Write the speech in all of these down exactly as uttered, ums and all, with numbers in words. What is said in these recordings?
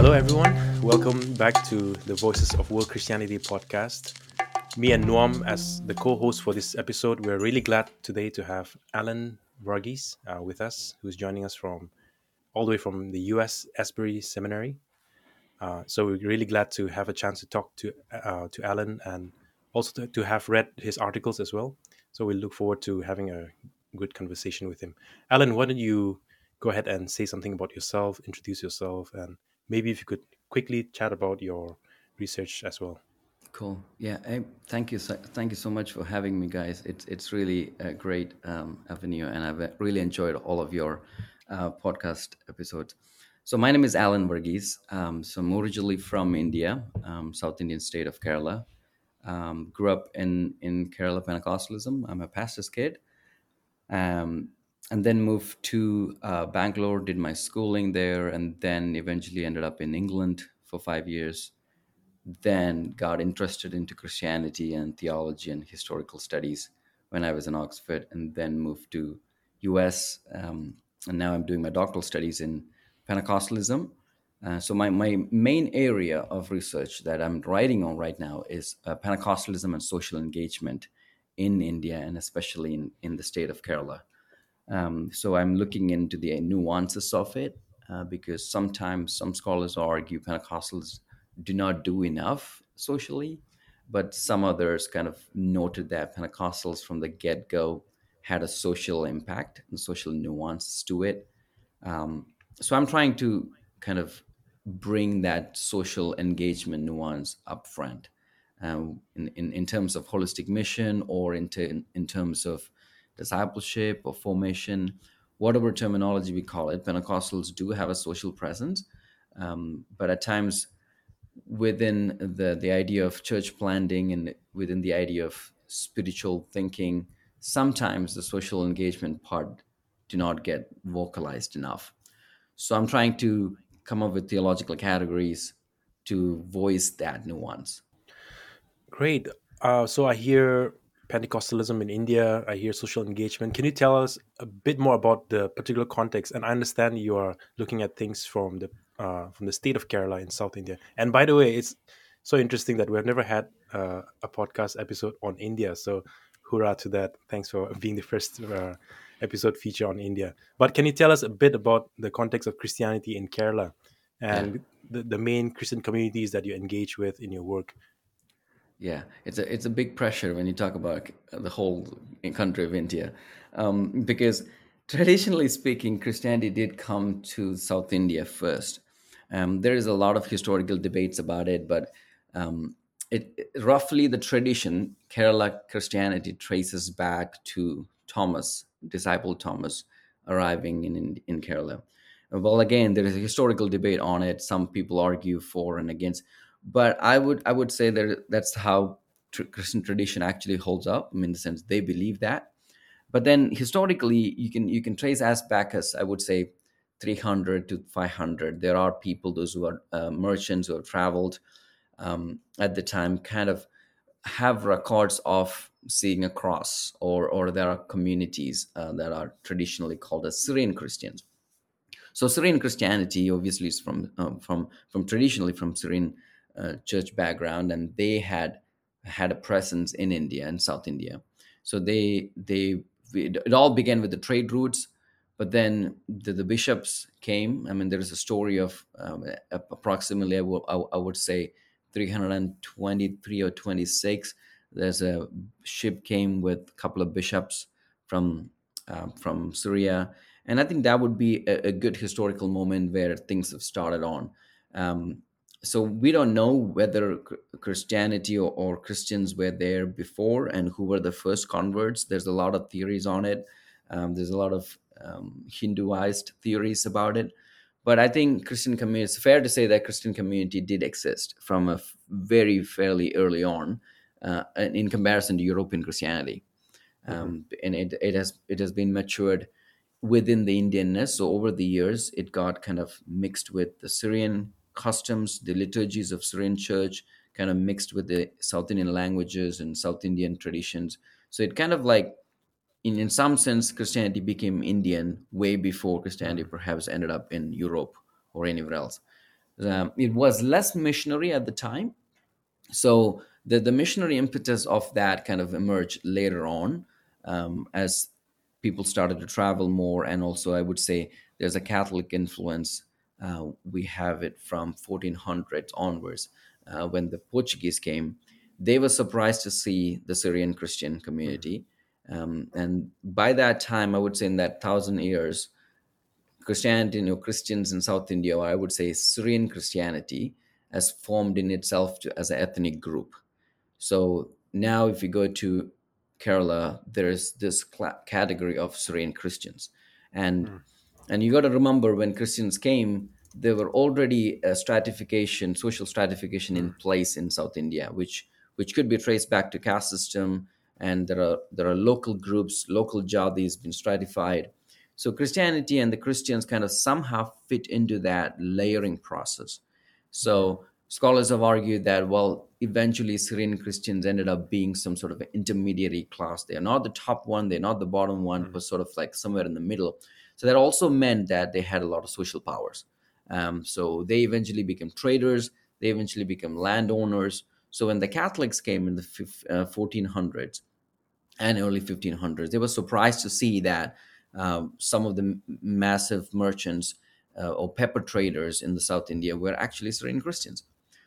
Hello, everyone. Welcome back to the Voices of World Christianity podcast. Me and Noam, as the co host for this episode, we're really glad today to have Alan Varghese uh, with us, who's joining us from all the way from the U S Asbury Seminary. Uh, so we're really glad to have a chance to talk to uh, to Alan and also to, to have read his articles as well. So we look forward to having a good conversation with him. Alan, why don't you go ahead and say something about yourself, introduce yourself, and maybe if you could quickly chat about your research as well. Cool. Yeah. I, thank you. So, thank you so much for having me, guys. It's it's really a great um, avenue, and I've uh, really enjoyed all of your uh, podcast episodes. So my name is Alan Varghese. Um, so I'm originally from India, um, South Indian state of Kerala. Um, grew up in in Kerala Pentecostalism. I'm a pastor's kid, um, and then moved to uh, Bangalore. Did my schooling there, and then eventually ended up in England for five years, then got interested into Christianity and theology and historical studies when I was in Oxford, and then moved to U S. Um, and now I'm doing my doctoral studies in Pentecostalism. Uh, so my, my main area of research that I'm writing on right now is uh, Pentecostalism and social engagement in India, and especially in, in the state of Kerala. Um, so I'm looking into the nuances of it, uh, because sometimes some scholars argue Pentecostals do not do enough socially, but some others kind of noted that Pentecostals from the get go had a social impact and social nuances to it. Um, so I'm trying to kind of bring that social engagement nuance up front, um, in, in, in terms of holistic mission, or in, ter- in terms of discipleship or formation, whatever terminology we call it. Pentecostals do have a social presence, um, but at times within the, the idea of church planting and within the idea of spiritual thinking, sometimes the social engagement part do not get vocalized enough. So I'm trying to come up with theological categories to voice that nuance. Great. Uh, so I hear Pentecostalism in India. I hear social engagement. Can you tell us a bit more about the particular context? And I understand you are looking at things from the uh, from the state of Kerala in South India. And by the way, it's so interesting that we have never had uh, a podcast episode on India. So hurrah to that! Thanks for being the first uh, episode feature on India. But can you tell us a bit about the context of Christianity in Kerala Yeah. and the, the main Christian communities that you engage with in your work? Yeah, it's a it's a big pressure when you talk about the whole country of India, um, because traditionally speaking, Christianity did come to South India first. Um, there is a lot of historical debates about it, but um, it, it- roughly the tradition Kerala Christianity traces back to Thomas, disciple Thomas, arriving in in, in Kerala. Well, again, there is a historical debate on it. Some people argue for and against, but i would i would say that that's how tr- Christian tradition actually holds up. I mean, in the sense they believe that. But then historically, you can you can trace as back as, I would say, three hundred to five hundred. There are people, those who are uh, merchants who have traveled um, at the time, kind of have records of seeing a cross, or or there are communities uh, that are traditionally called as Syrian Christians. So Syrian Christianity obviously is from um, from from traditionally from Syrian uh, church background, and they had had a presence in India and South India. So they they it, it all began with the trade routes, but then the, the bishops came. I mean, there is a story of um, approximately, I would I I would say, three hundred twenty-three or twenty-six. There's a ship came with a couple of bishops from um, from Syria, and I think that would be a, a good historical moment where things have started on. Um, so we don't know whether Chr- Christianity or, or Christians were there before and who were the first converts. There's a lot of theories on it. Um, there's a lot of um, Hinduized theories about it. But I think Christian community, it's fair to say that Christian community did exist from a f- very fairly early on, uh, in comparison to European Christianity. Mm-hmm. Um, and it, it has it has been matured within the Indianness. So over the years, it got kind of mixed with the Syrian customs, the liturgies of Syrian church, kind of mixed with the South Indian languages and South Indian traditions. So it kind of like, in, in some sense, Christianity became Indian way before Christianity perhaps ended up in Europe or anywhere else. Um, it was less missionary at the time, so the, the missionary impetus of that kind of emerged later on, um, as people started to travel more. And also, I would say there's a Catholic influence. Uh, we have it from fourteen hundreds onwards. Uh, when the Portuguese came, they were surprised to see the Syrian Christian Mm. community. Um, and by that time, I would say in that thousand years, Christianity, you know, Christians in South India, or I would say Syrian Christianity, has formed in itself to, as an ethnic group. So now, if you go to Kerala, there is this cla category of Syrian Christians, and Mm. and you got to remember when Christians came, there were already a stratification, social stratification in Mm. place in South India, which which could be traced back to caste system, and there are there are local groups, local jadis been stratified. So Christianity and the Christians kind of somehow fit into that layering process. Mm. So scholars have argued that, well, eventually Syrian Christians ended up being some sort of an intermediary class. They are not the top one, they're not the bottom one, Mm. but sort of like somewhere in the middle. So that also meant that they had a lot of social powers. Um, so they eventually became traders, they eventually became landowners. So when the Catholics came in the fif- uh, fourteen hundreds and early fifteen hundreds, they were surprised to see that um, some of the m- massive merchants uh, or pepper traders in the South India were actually Syrian Christians.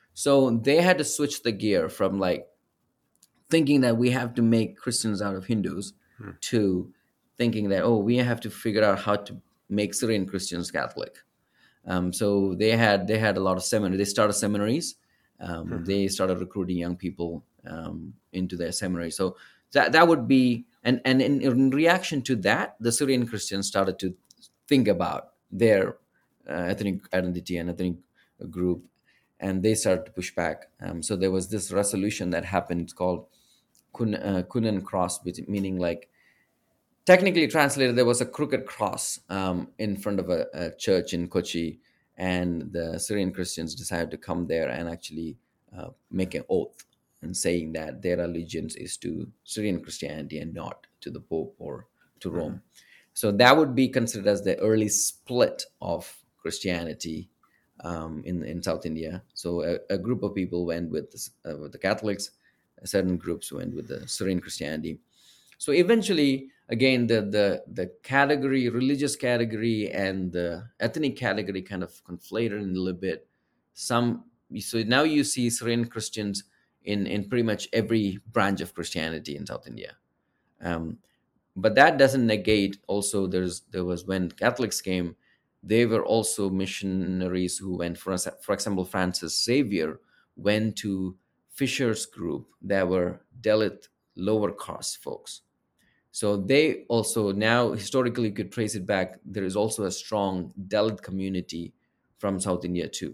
So they had to switch the gear from like thinking that we have to make Christians out of Hindus Mm. to thinking that, oh, we have to figure out how to make Syrian Christians Catholic. Um, so they had they had a lot of seminaries. They started seminaries. Um, Mhm. they started recruiting young people um, into their seminary. So that that would be, and and in, in reaction to that, the Syrian Christians started to think about their uh, ethnic identity and ethnic group, and they started to push back. Um, so there was this resolution that happened. It's called Kun, uh, Kunan Cross, which meaning like technically translated, there was a crooked cross um, in front of a, a church in Kochi, and the Syrian Christians decided to come there and actually uh, make an oath and saying that their allegiance is to Syrian Christianity and not to the Pope or to Mhm. Rome. So that would be considered as the early split of Christianity um, in in South India. So a, a group of people went with the, uh, with the Catholics, certain groups went with the Syrian Christianity. So eventually, again, the the the category, religious category, and the ethnic category kind of conflated in a little bit. Some so now you see Syrian Christians in in pretty much every branch of Christianity in South India. Um, but that doesn't negate also there's there was when Catholics came, they were also missionaries who went, for us for example, Francis Xavier went to Fisher's group that were Dalit lower caste folks. So they also now historically could trace it back. There is also a strong Dalit community from South India too.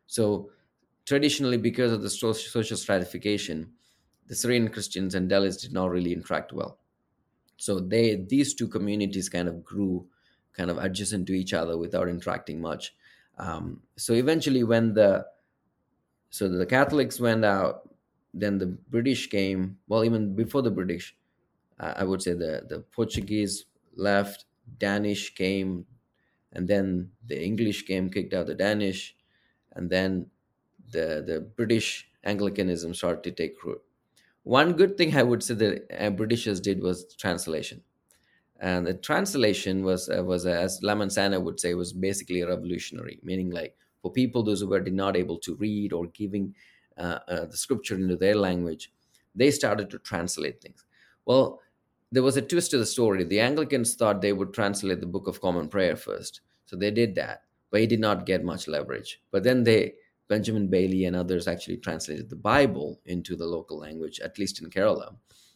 So traditionally, because of the so- social stratification, the Syrian Christians and Dalits did not really interact well. So they these two communities kind of grew kind of adjacent to each other without interacting much. Um, so eventually, when the so the Catholics went out, then the British came. Well, even before the British, uh, I would say the the Portuguese left, Danish came, and then the English came, kicked out the Danish, and then the the British Anglicanism started to take root. One good thing I would say the uh, Britishers did was translation, and the translation was uh, was uh, as Laman Sana would say, was basically revolutionary, meaning like for people those who were did not able to read or giving uh, uh, the scripture into their language, they started to translate things. Well, there was a twist to the story. The Anglicans thought they would translate the Book of Common Prayer first, so they did that, but it did not get much leverage. But then they Benjamin Bailey and others actually translated the Bible into the local language, at least in Kerala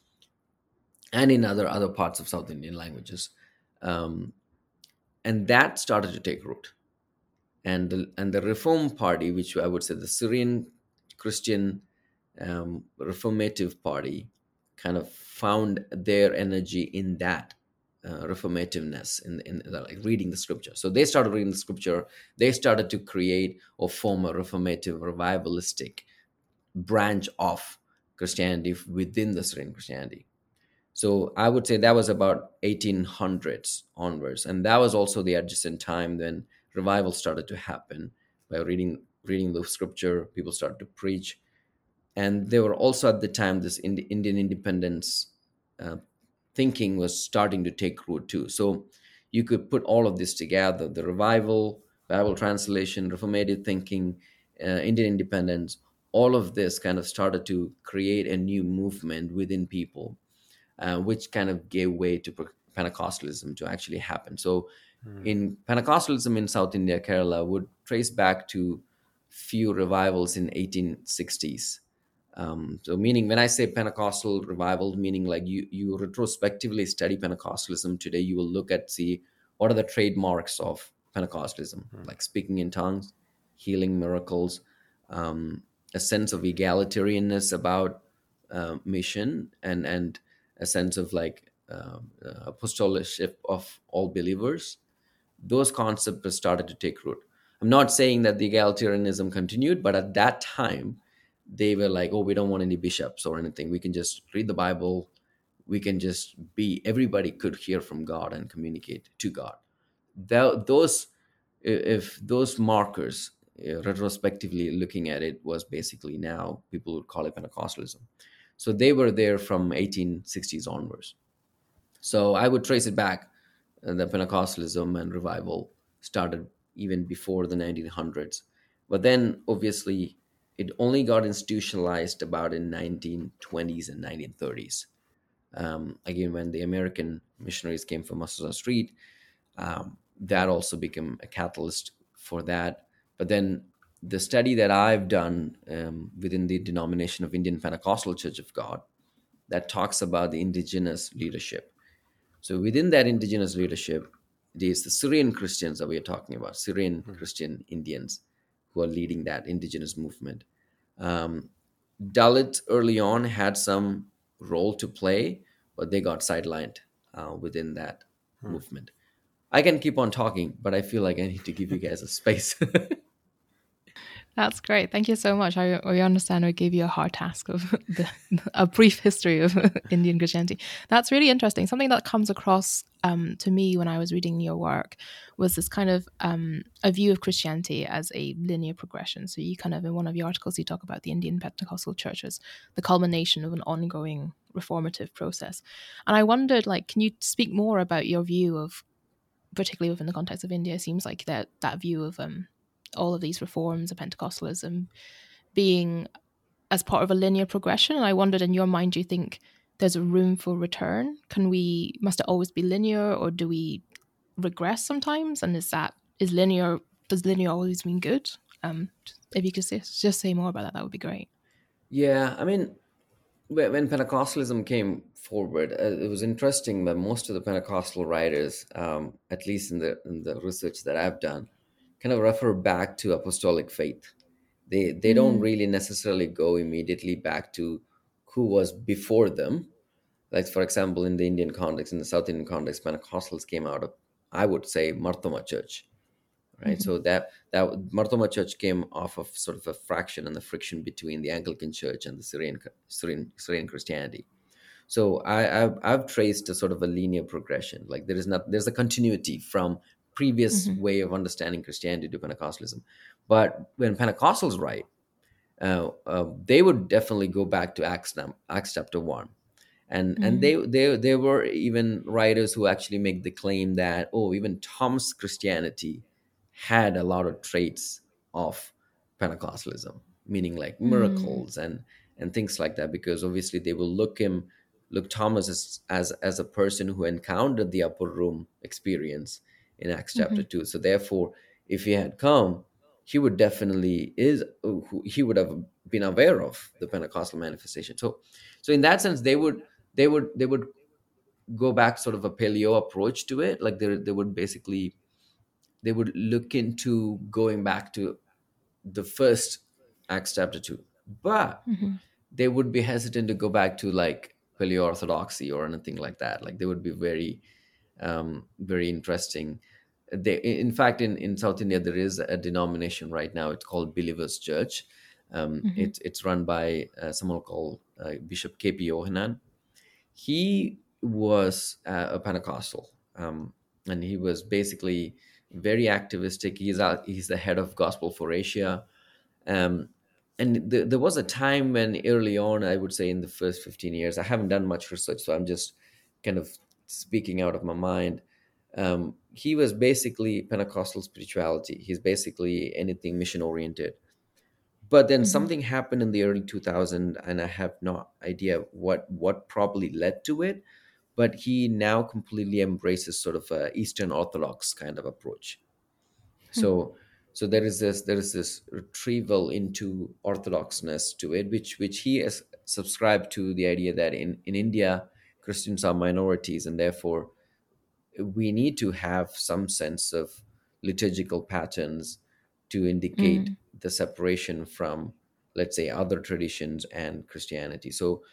and in other other parts of South Indian languages, um, and that started to take root. And the, and the Reform Party, which I would say the Syrian Christian um, Reformative Party, kind of found their energy in that uh, reformativeness in, in the, like reading the scripture. So they started reading the scripture. They started to create or form a reformative, revivalistic branch of Christianity within the Syrian Christianity. So I would say that was about eighteen hundreds onwards. And that was also the adjacent time when revival started to happen by reading. reading the scripture, people started to preach. And there were also at the time this Indi- Indian independence uh, thinking was starting to take root too. So you could put all of this together: the revival, Bible translation, reformative thinking, uh, Indian independence. All of this kind of started to create a new movement within people, uh, which kind of gave way to Pe- Pentecostalism to actually happen. So Mm. in Pentecostalism in South India, Kerala would trace back to few revivals in eighteen sixties. Um, so meaning when I say Pentecostal revival, meaning like you you retrospectively study Pentecostalism today, you will look at see what are the trademarks of Pentecostalism, Mm. like speaking in tongues, healing miracles, um, a sense of egalitarianness about uh, mission, and and a sense of like uh, uh, apostoleship of all believers. Those concepts started to take root. I'm not saying that the egalitarianism continued, but at that time, they were like, oh, we don't want any bishops or anything. We can just read the Bible. We can just be, everybody could hear from God and communicate to God. Tho- those, if those markers, uh, retrospectively looking at it, was basically now people would call it Pentecostalism. So they were there from eighteen sixties onwards. So I would trace it back. Uh, the Pentecostalism and revival started even before the nineteen hundreds. But then obviously it only got institutionalized about in nineteen twenties and nineteen thirties. Um, again, when the American missionaries came from Azusa Street, um, that also became a catalyst for that. But then the study that I've done um, within the denomination of Indian Pentecostal Church of God, that talks about the indigenous leadership. So within that indigenous leadership, it is the Syrian Christians that we are talking about, Syrian Mm. Christian Indians who are leading that indigenous movement. Um, Dalits early on had some role to play, but they got sidelined uh, within that Mm. movement. I can keep on talking, but I feel like I need to give you guys a space. That's great. Thank you so much. I, I understand I gave you a hard task of the, a brief history of Indian Christianity. That's really interesting. Something that comes across um, to me when I was reading your work was this kind of um, a view of Christianity as a linear progression. So you kind of, in one of your articles, you talk about the Indian Pentecostal churches, the culmination of an ongoing reformative process. And I wondered, like, can you speak more about your view of, particularly within the context of India, it seems like that that view of um, all of these reforms of Pentecostalism being as part of a linear progression. And I wondered, in your mind, do you think there's a room for return? Can we, must it always be linear, or do we regress sometimes? And is that, is linear, does linear always mean good? Um, if you could say, just say more about that, that would be great. Yeah, I mean, when when Pentecostalism came forward, uh, it was interesting that most of the Pentecostal writers, um, at least in the in the research that I've done, kind of refer back to apostolic faith. They they don't Mm. really necessarily go immediately back to who was before them. Like for example, in the Indian context, in the South Indian context, Pentecostals came out of, I would say, Marthoma Church, right? Mm-hmm. So that that Marthoma Church came off of sort of a fraction and the friction between the Anglican Church and the Syrian Syrian, Syrian Christianity. So I, I've, I've traced a sort of a linear progression. Like there is not, there's a continuity from previous Mm-hmm. way of understanding Christianity to Pentecostalism. But when Pentecostals write, uh, uh, they would definitely go back to Acts, num- Acts chapter one. And, and Mm-hmm. they, they, there were even writers who actually make the claim that, oh, even Tom's Christianity had a lot of traits of Pentecostalism, meaning like Mm-hmm. miracles and, and things like that, because obviously they will look him, look Thomas as, as, as a person who encountered the upper room experience in Acts chapter Mm-hmm. two. So therefore, if he had come, he would definitely is he would have been aware of the Pentecostal manifestation. So so in that sense, they would they would they would go back sort of a paleo approach to it. Like they they would basically they would look into going back to the first Acts chapter two, but Mm-hmm. they would be hesitant to go back to like paleo orthodoxy or anything like that. Like they would be very um, very interesting. They, in fact, in, in South India, there is a denomination right now. It's called Believers Church. Um, Mm-hmm. it, it's run by uh, someone called uh, Bishop K P Yohanan. He was uh, a Pentecostal, um, and he was basically very activistic. He's out, he's the head of Gospel for Asia. Um, and th- there was a time when early on, I would say in the first fifteen years, I haven't done much research, so I'm just kind of speaking out of my mind. Um, he was basically Pentecostal spirituality. He's basically anything mission oriented. But then Mm-hmm. something happened in the early two thousands, and I have no idea what what probably led to it. But he now completely embraces sort of a Eastern Orthodox kind of approach. So so there is this there is this retrieval into orthodoxness to it, which which he has subscribed to the idea that in in India Christians are minorities, and therefore we need to have some sense of liturgical patterns to indicate Mm-hmm. the separation from, let's say, other traditions and Christianity. So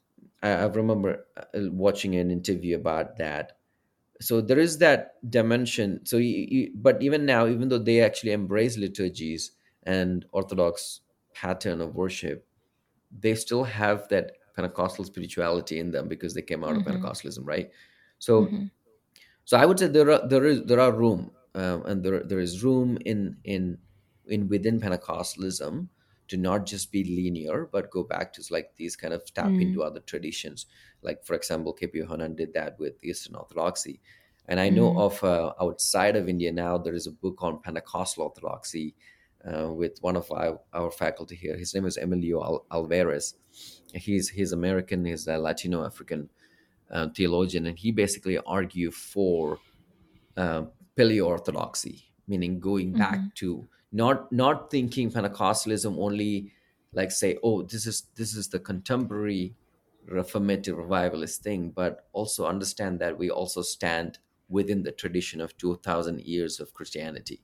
i, I remember uh, watching an interview about that. So there is that dimension. So you, you, but even now, even though they actually embrace liturgies and orthodox pattern of worship, they still have that Pentecostal spirituality in them because they came out of Mm-hmm. Pentecostalism, right? So Mm-hmm. so I would say there are there is there are room, um, and there there is room in in in within Pentecostalism to not just be linear, but go back to like these kind of tap into other traditions. Like for example, K P Yohanan did that with Eastern Orthodoxy, and I know Mm-hmm. of uh, outside of India now there is a book on Pentecostal Orthodoxy uh, with one of our, our faculty here. His name is Emilio Al- Alvarez. He's he's American. He's a Latino African uh, theologian, and he basically argued for uh, paleo-orthodoxy, meaning going Mm-hmm. back to not not thinking Pentecostalism only like say, oh, this is this is the contemporary reformative revivalist thing, but also understand that we also stand within the tradition of two thousand years of Christianity.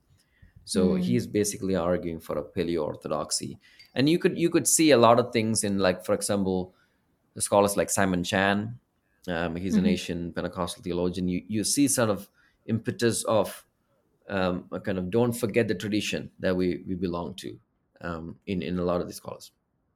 So Mm-hmm. he's basically arguing for a paleo-orthodoxy, and you could you could see a lot of things in, like for example, the scholars like Simon Chan. Um, he's an Mm-hmm. Asian Pentecostal theologian. You you see sort of impetus of um, a kind of don't forget the tradition that we we belong to um, in in a lot of these scholars.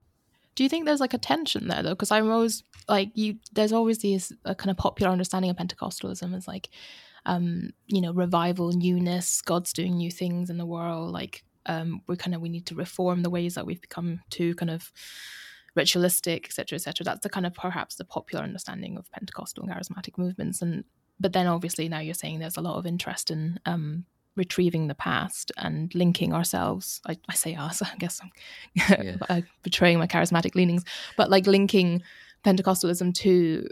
Do you think there's like a tension there though? Because I'm always like you. There's always this uh, kind of popular understanding of Pentecostalism as like, um, you know, revival, newness, God's doing new things in the world. Like, um, we kind of we need to reform the ways that we've become too kind of ritualistic, et cetera, et cetera. That's the kind of perhaps the popular understanding of Pentecostal and charismatic movements. And but then obviously now you're saying there's a lot of interest in um, retrieving the past and linking ourselves. I, I say us, I guess Yeah. I'm betraying my charismatic leanings, but like linking Pentecostalism to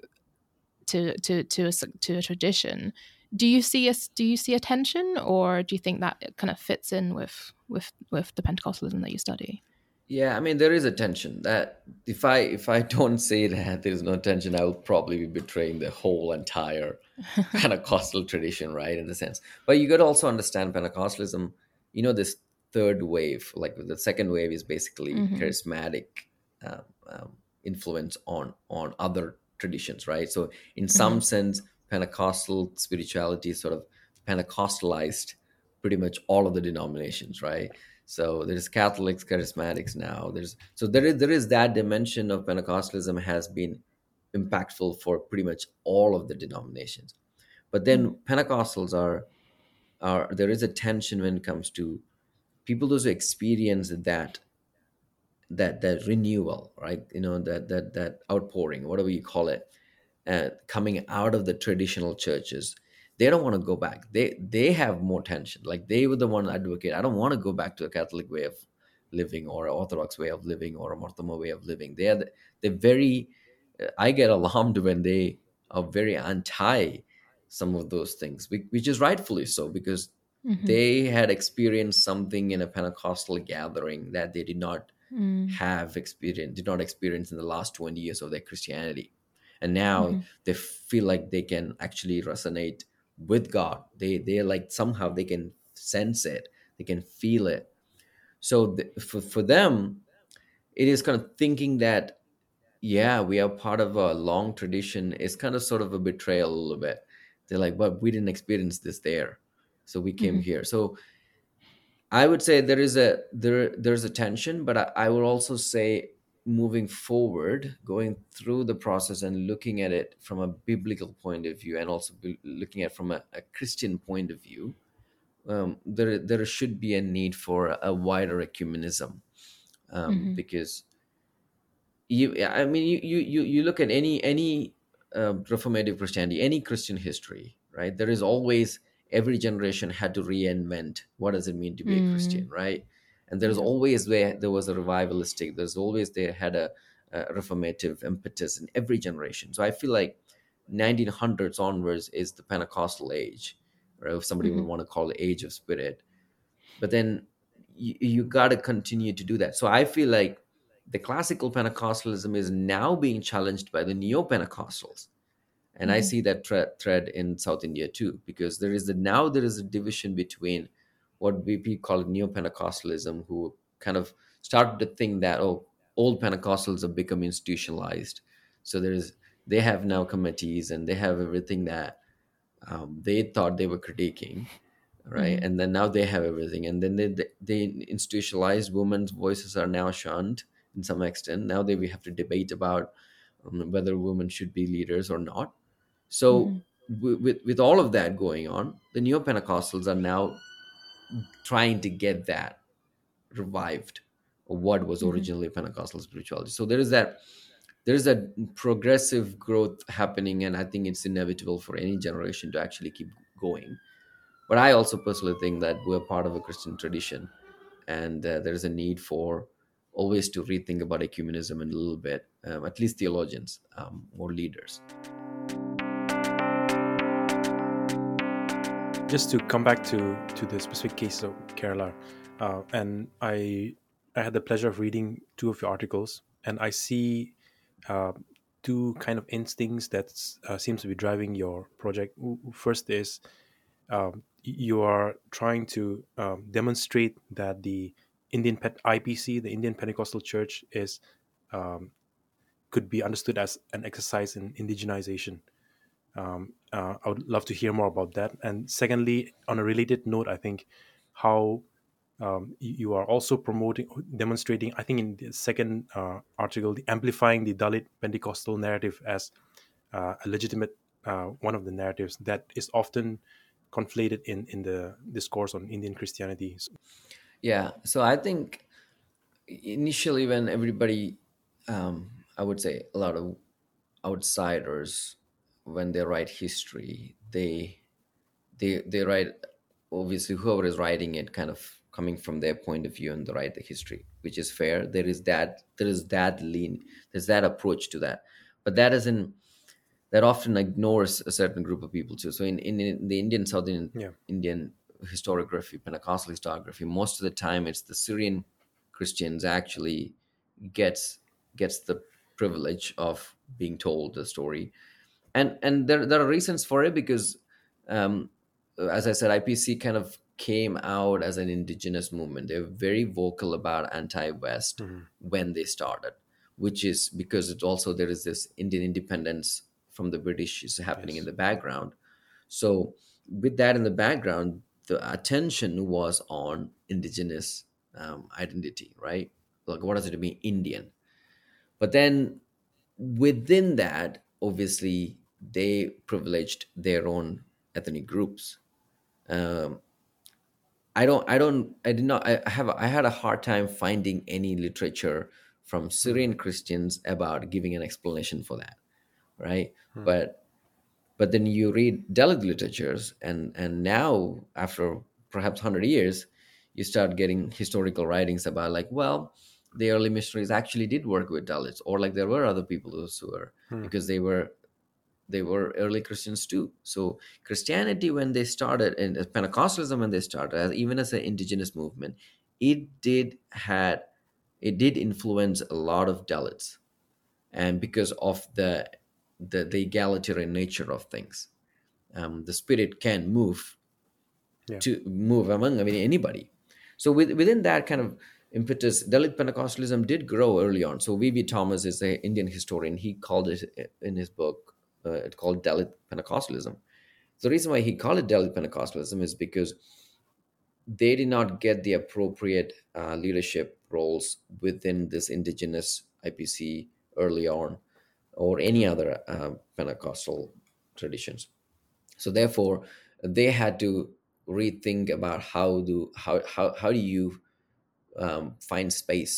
to to to a, to a tradition. Do you see a do you see a tension, or do you think that it kind of fits in with with with the Pentecostalism that you study? Yeah, I mean there is a tension that if I if I don't say that there is no tension, I will probably be betraying the whole entire Pentecostal tradition, right? In the sense, but you got to also understand Pentecostalism. You know, this third wave, like the second wave, is basically Mm-hmm. charismatic um, um, influence on on other traditions, right? So in Mm-hmm. some sense, Pentecostal spirituality sort of Pentecostalized pretty much all of the denominations, right? So there's Catholics, charismatics now. There's so there is there is that dimension of Pentecostalism has been impactful for pretty much all of the denominations. But then Pentecostals are are there is a tension when it comes to people those who experience that that that renewal, right? You know, that that that outpouring, whatever you call it, uh, coming out of the traditional churches. They don't want to go back. They they have more tension. Like they were the one advocate. I don't want to go back to a Catholic way of living or an Orthodox way of living or a Mormon way of living. They are the, they're very. uh, I get alarmed when they are very anti some of those things, whi- which is rightfully so because Mm-hmm. they had experienced something in a Pentecostal gathering that they did not Mm-hmm. have experienced, did not experience in the last twenty years of their Christianity. And now Mm-hmm. they feel like they can actually resonate with God. They they like somehow they can sense it, they can feel it. So the, for for them, it is kind of thinking that yeah, we are part of a long tradition. It's kind of sort of a betrayal a little bit. They're like, but we didn't experience this there, so we came Mm-hmm. here. So I would say there is a there there's a tension, but I, I would also say moving forward, going through the process and looking at it from a biblical point of view, and also be looking at it from a, a Christian point of view, um, there there should be a need for a wider ecumenism. um, Mm-hmm. because you I mean you you you you look at any any uh, reformative Christianity, any Christian history, right? There is always, every generation had to reinvent what does it mean to be a Christian, Mm. right? And there's Yeah. always where there was a revivalistic, there's always they had a, a reformative impetus in every generation. So I feel like nineteen hundreds onwards is the Pentecostal age, or if somebody would Mm-hmm. want to call it age of spirit. But then you, you got to continue to do that. So I feel like the classical Pentecostalism is now being challenged by the neo Pentecostals, and I Mm-hmm. see that thre- thread in South India too, because there is a, now there is a division between what we we call neo Pentecostalism, who kind of started to think that, oh, old Pentecostals have become institutionalized, so there is, they have now committees and they have everything that um, they thought they were critiquing, right? Mm-hmm. And then now they have everything, and then they they, they institutionalized, women's voices are now shunned in some extent. Now they we have to debate about um, whether women should be leaders or not. So Mm-hmm. w- with with all of that going on, the neo Pentecostals are now trying to get that revived, or what was Mm-hmm. originally Pentecostal spirituality. So there is that, there is a progressive growth happening, and I think it's inevitable for any generation to actually keep going. But I also personally think that we're part of a Christian tradition, and uh, there is a need for always to rethink about ecumenism in a little bit, um, at least theologians, um, or leaders. Just to come back to to the specific case of Kerala, uh, and I I had the pleasure of reading two of your articles, and I see uh, two kind of instincts that uh, seems to be driving your project. W- First is um, y- you are trying to um, demonstrate that the Indian Pet I P C, the Indian Pentecostal Church, is um, could be understood as an exercise in indigenization. Um, uh, I would love to hear more about that. And secondly, on a related note, I think how um, you, you are also promoting, demonstrating, I think in the second uh, article, the amplifying the Dalit Pentecostal narrative as uh, a legitimate uh, one of the narratives that is often conflated in, in the discourse on Indian Christianity. So, Yeah. So I think initially when everybody, um, I would say a lot of outsiders, when they write history, they they they write, obviously whoever is writing it kind of coming from their point of view, and they write the history, which is fair. There is that, there is that lean, there's that approach to that, but that isn't, that often ignores a certain group of people too. So in, in, in the Indian, South Indian, yeah. Indian historiography, Pentecostal historiography, most of the time it's the Syrian Christians actually gets gets the privilege of being told the story. And and there, there are reasons for it, because um, as I said, I P C kind of came out as an indigenous movement. They're very vocal about anti-West Mhm. when they started, which is because it also, there is this Indian independence from the British is happening in Yes. the background. So with that in the background, the attention was on indigenous um, identity, right? Like, what does it mean Indian? But then within that, obviously they privileged their own ethnic groups. um, i don't i don't I did not, i have I had a hard time finding any literature from Mhm. Syrian Christians about giving an explanation for that, right? Mhm. but but then you read Dalit literatures, and and now after perhaps one hundred years, you start getting historical writings about, like, well, the early missionaries actually did work with Dalits, or like there were other people who were, Mhm. because they were they were early Christians too. So Christianity, when they started, and Pentecostalism when they started, as even as an indigenous movement, it did had it did influence a lot of Dalits, and because of the the, the egalitarian nature of things, um, the spirit can move Yeah. to move among, I mean, anybody. So with, within that kind of impetus, Dalit Pentecostalism did grow early on. So V V. Thomas is an Indian historian. He called it in his book, uh, it called Dalit Pentecostalism. The reason why he called it Dalit Pentecostalism is because they did not get the appropriate uh, leadership roles within this indigenous I P C early on, or any Mhm. other uh, Pentecostal traditions. So therefore, they had to rethink about how do how how, how do you um, find space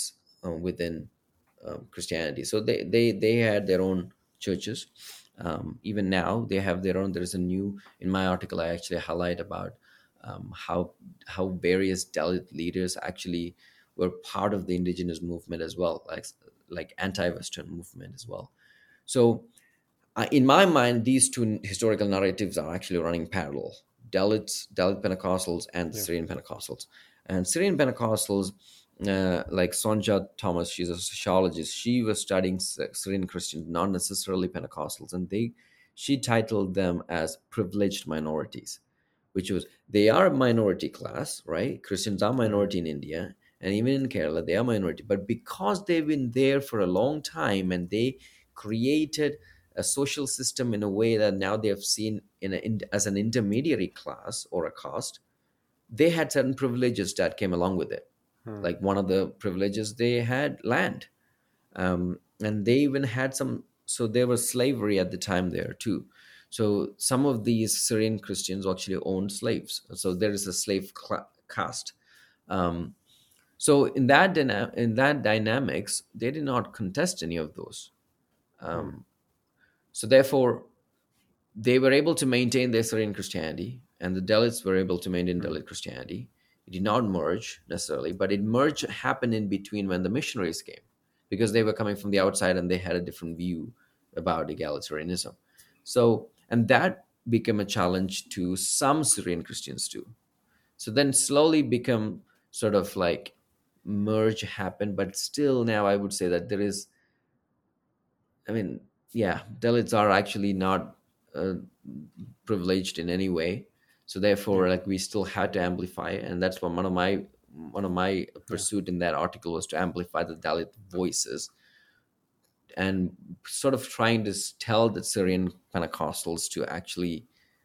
uh, within um, Christianity. So they, they they had their own churches. Um, even now they have their own. There is a new, in my article I actually highlight about um, how how various Dalit leaders actually were part of the indigenous movement as well, like like anti-Western movement as well. So uh, in my mind, these two historical narratives are actually running parallel: Dalits, Dalit Pentecostals, and the Yeah. Syrian Pentecostals. And Syrian Pentecostals, uh, like Sonja Thomas, she's a sociologist. She was studying Sy- Syrian Christians, not necessarily Pentecostals, and they she titled them as privileged minorities, which was they are a minority class, right? Christians are Mhm. minority in India, and even in Kerala they are minority. But because they've been there for a long time and they created a social system in a way that now they have seen in, a, in as an intermediary class or a caste, they had certain privileges that came along with it. Mhm. Like one of the privileges, they had land, um, and they even had some. So there was slavery at the time there too. So some of these Syrian Christians actually owned slaves. So there is a slave cla caste. Um, so in that dyna- in that dynamics, they did not contest any of those. Mhm. Um, so therefore, they were able to maintain their Syrian Christianity, and the Dalits were able to maintain Mhm. Dalit Christianity. It did not merge necessarily, but it merge happened in between when the missionaries came, because they were coming from the outside and they had a different view about egalitarianism. So, and that became a challenge to some Syrian Christians too. So then slowly become sort of like merge happened, but still now I would say that there is, I mean, yeah, Dalits are actually not uh, privileged in any way. So Yeah. therefore, like we still had to amplify, and that's what one of my one of my Yeah. pursuit in that article was to amplify the Dalit voices and sort of trying to s- tell the Syrian Pentecostals to actually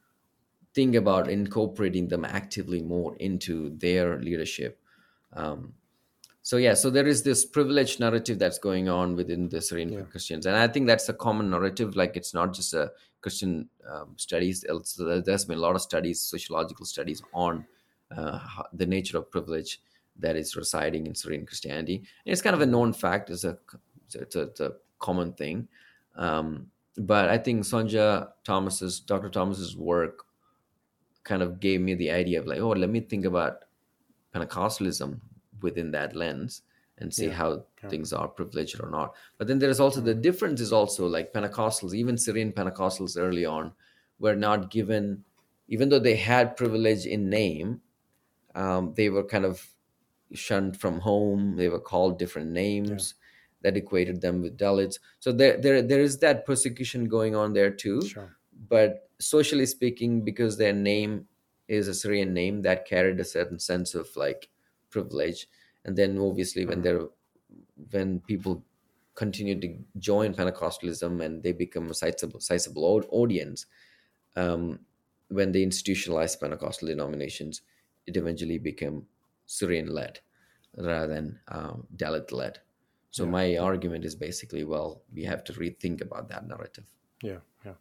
think about incorporating them actively more into their leadership. Um, so yeah, so there is this privileged narrative that's going on within the Syrian Yeah. Christians, and I think that's a common narrative. Like it's not just a Christian um, studies. Else there's been a lot of studies, sociological studies on uh, ho- the nature of privilege that is residing in Syrian Christianity. And it's kind of a Mhm. known fact. It's a it's a, it's a common thing. Um, but I think Sonja Thomas's Doctor Thomas's work kind of gave me the idea of like, oh, let me think about Pentecostalism within that lens and see Yeah. how Yeah. things are privileged or not. But then there is also the Mhm. difference is also like Pentecostals, even Syrian Pentecostals early on were not given, even though they had privilege in name, um, they were kind of shunned from home. They were called different Yeah. names that equated them with Dalits. So there, there, there is that persecution going on there too. Sure. But socially speaking, because their name is a Syrian name, that carried a certain sense of like privilege. And then obviously when Mhm. they're when people continue to join Pentecostalism and they become a sizable, sizable au- audience, um, when they institutionalized Pentecostal denominations, it eventually became Syrian led rather than um, Dalit led. So Yeah. my Yeah. argument is basically, well, we have to rethink about that narrative. Yeah. Yeah.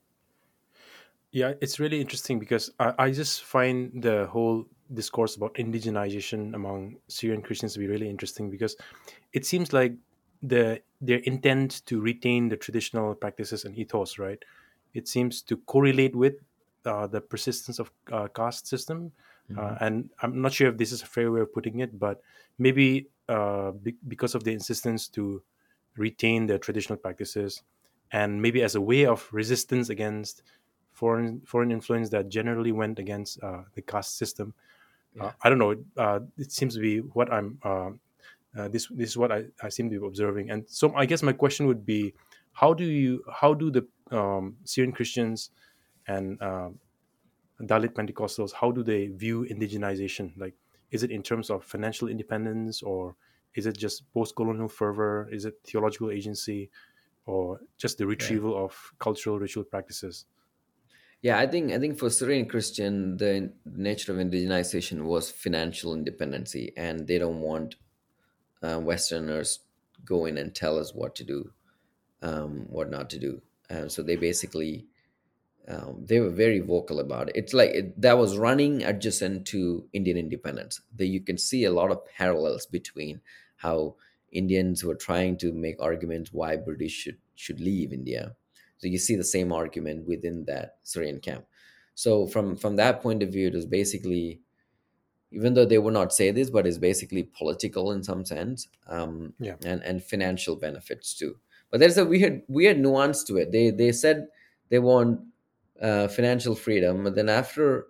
Yeah, it's really interesting because I, I just find the whole discourse about indigenization among Syrian Christians to be really interesting because it seems like the their intent to retain the traditional practices and ethos, right? It seems to correlate with uh, the persistence of uh, caste system, uh, Hmm. and I'm not sure if this is a fair way of putting it, but maybe uh, be- because of the insistence to retain their traditional practices, and maybe as a way of resistance against foreign foreign influence that generally went against uh, the caste system. Uh, Yeah. I don't know. Uh, it seems to be what I'm. Uh, uh, this this is what I, I seem to be observing, and so I guess my question would be, how do you how do the um, Syrian Christians and um Dalit Pentecostals, how do they view indigenization? Like, is it in terms of financial independence, or is it just post-colonial fervor? Is it theological agency, or just the Yeah. retrieval of cultural ritual practices? Yeah, I think I think for Syrian Christian, the nature of indigenization was financial independency, and they don't want uh, Westerners go in and tell us what to do, um, what not to do. Uh, so they basically um, they were very vocal about it. It's like it, that was running adjacent to Indian independence. That you can see a lot of parallels between how Indians were trying to make arguments why British should should leave India. So you see the same argument within that Syrian camp. So from from that point of view, it was basically, even though they would not say this, but it's basically political in some sense, um, Yeah. and and financial benefits too. But there's a weird weird nuance to it. They they said they want uh, financial freedom, but then after,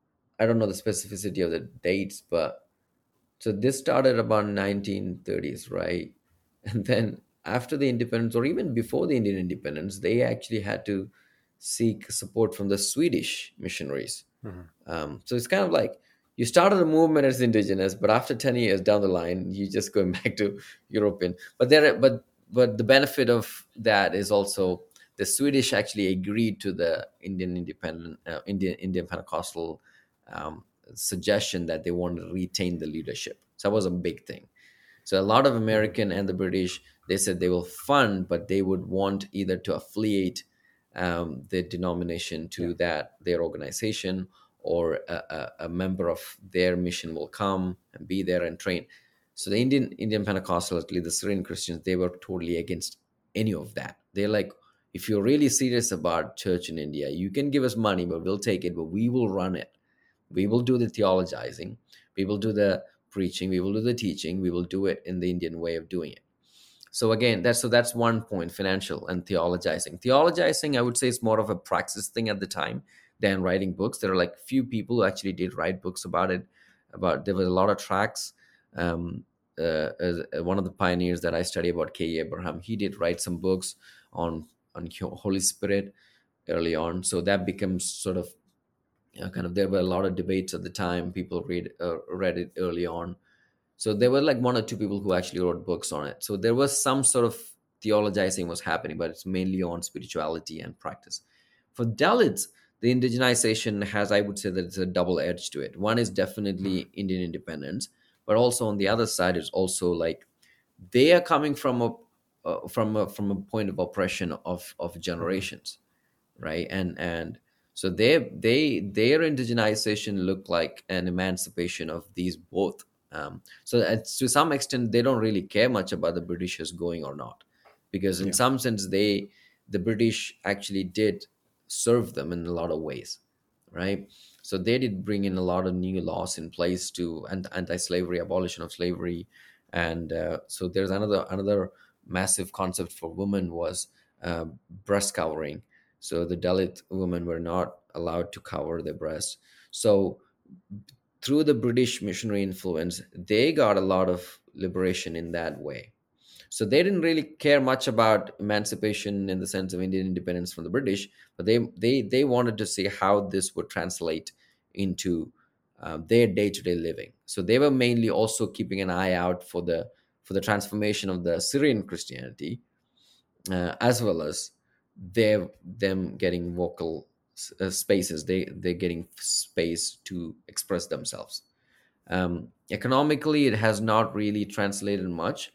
I don't know the specificity of the dates, but so this started about nineteen thirties, right? And then after the independence, or even before the Indian independence, they actually had to seek support from the Swedish missionaries. Mhm. Um, so it's kind of like you started a movement as indigenous, but after ten years down the line, you just going back to European. But there, but but the benefit of that is also the Swedish actually agreed to the Indian independent uh, Indian Indian Pentecostal um, suggestion that they wanted to retain the leadership. So that was a big thing. So a lot of American and the British, they said they will fund, but they would want either to affiliate um, the denomination to Yeah. that their organization, or a, a, a member of their mission will come and be there and train. So the Indian Indian Pentecostals, the Syrian Christians, they were totally against any of that. They're like, if you're really serious about church in India, you can give us money, but we'll take it, but we will run it. We will do the theologizing. We will do the preaching. We will do the teaching. We will do it in the Indian way of doing it. So again, that's so that's one point: financial and theologizing. Theologizing, I would say, is more of a praxis thing at the time than writing books. There are like few people who actually did write books about it. About there was a lot of tracts. Um, uh, as, uh, one of the pioneers that I study about, K. E. Abraham, he did write some books on on Holy Spirit early on. So that becomes sort of, you know, kind of, there were a lot of debates at the time. People read uh, read it early on. So there were like one or two people who actually wrote books on it. So there was some sort of theologizing was happening, but it's mainly on spirituality and practice. For Dalits, the indigenization has, I would say, that it's a double edge to it. One is definitely Indian independence, but also on the other side is also like they are coming from a uh, from a from a point of oppression of of generations, right? And and so they they their indigenization looked like an emancipation of these both. Um, so that to some extent, they don't really care much about the Britishers going or not, because in Yeah. some sense, they the British actually did serve them in a lot of ways, right? So they did bring in a lot of new laws in place to and anti-slavery, abolition of slavery, and uh, so there's another another massive concept for women was uh, breast covering. So the Dalit women were not allowed to cover their breasts. So through the British missionary influence, they got a lot of liberation in that way. So they didn't really care much about emancipation in the sense of Indian independence from the British, but they they they wanted to see how this would translate into uh, their day-to-day living. So they were mainly also keeping an eye out for the for the transformation of the Syrian Christianity, uh, as well as their them getting vocal uh, spaces. They they're getting space to express themselves. Um, economically, it has not really translated much,